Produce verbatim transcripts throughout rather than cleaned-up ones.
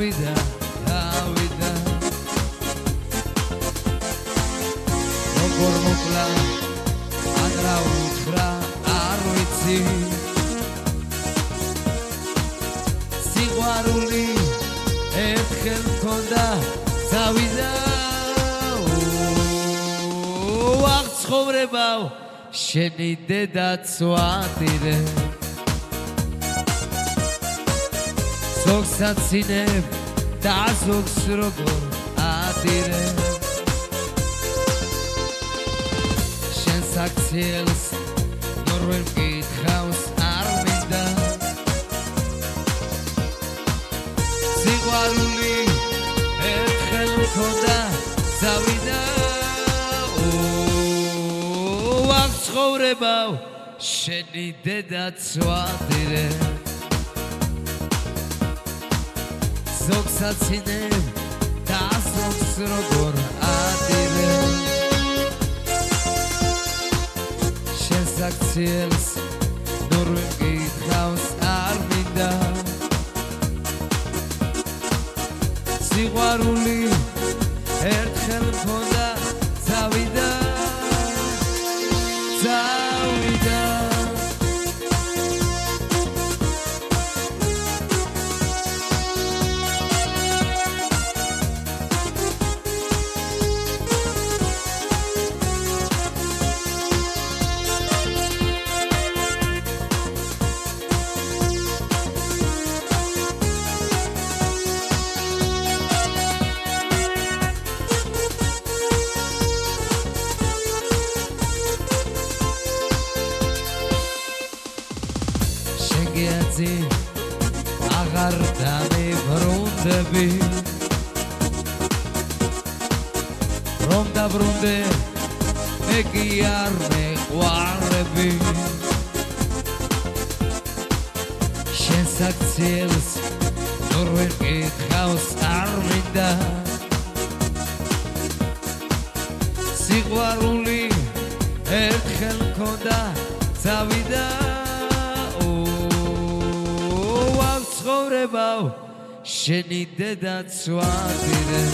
წავიდა წავიდა როგორ მოკლა ან რა უთხრა არ ვიცი სიყვარული ერთხელ მქონდა წავიდა ვაღ ცხოვრებავ შენი დედაც ვადირე ზოგს აცინებ და ზოგს როგორ ადირე შენს აქციელს ნორ ვერ მკითხავს არ მინდა სიყვარული ერთხელ მქონდა წავიდა ვაღ ცხოვრებავ შენი დედაც ვადირე ზოგს აცინებ და ზოგს როგორ ადირე შენს აქციელს ნორ ვერ მკითხავს არ მინდა სიყვარული ერთხელ მქონდა წავიდა წავიდა გეძი აღარ დამებრუნდები რომ დაბრუნდე მე კი არ მეყვარები შენს აქციელს ნორ ვერ მკითხავს არ მინდა სიყვარული ერთხელ მქონდა წავიდა ცხოვრებავ შენი დედაც ვადირე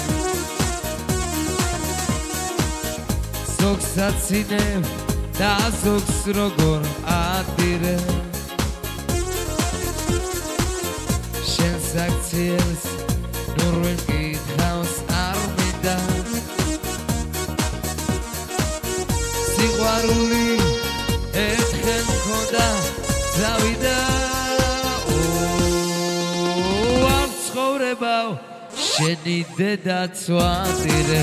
ზოგს აცინებ და ზოგს როგორ ადირე შენს აქციელს ნორ ვერ მკითხავს არ მინდა სიყვარული ერთხელ მქონდა წავიდა ცხოვრებავ შენი დედაც ვადირე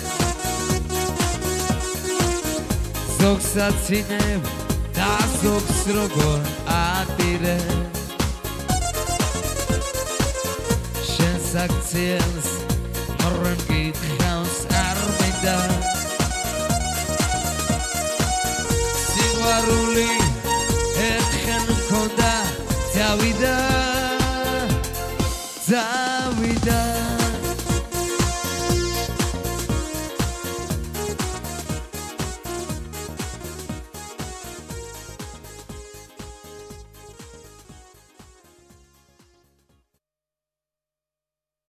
ზოგს აცინებ და ზოგს როგორ ადირე შენს აქციელს ნორ ვერ მკითხავს არ მინდა სიყვარული ერთხელ მქონდა წავიდა